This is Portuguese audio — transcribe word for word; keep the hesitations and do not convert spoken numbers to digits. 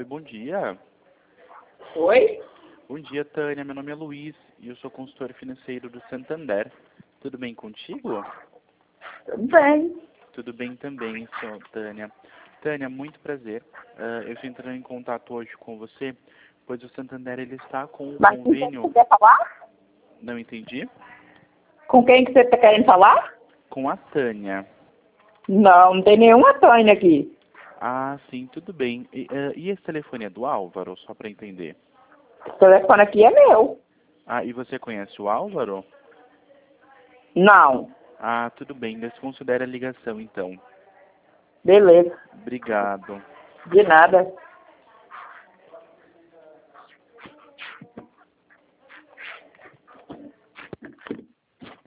bom dia. Oi? Bom dia, Tânia. Meu nome é Luiz e eu sou consultor financeiro do Santander. Tudo bem contigo? Tudo bem. Tudo bem também, sou Tânia. Tânia, muito prazer. Uh, eu estou entrando em contato hoje com você, pois o Santander ele está com um Mas com quem que convênio... você quer falar? Não entendi? Com quem que você está querendo falar? Com a Tânia. Não, não tem nenhuma Tânia aqui. Ah, sim, tudo bem. E, uh, e esse telefone é do Álvaro, só para entender? O telefone aqui é meu. Ah, e você conhece o Álvaro? Não. Ah, tudo bem. Desconsidere a ligação, então. Beleza. Obrigado. De nada.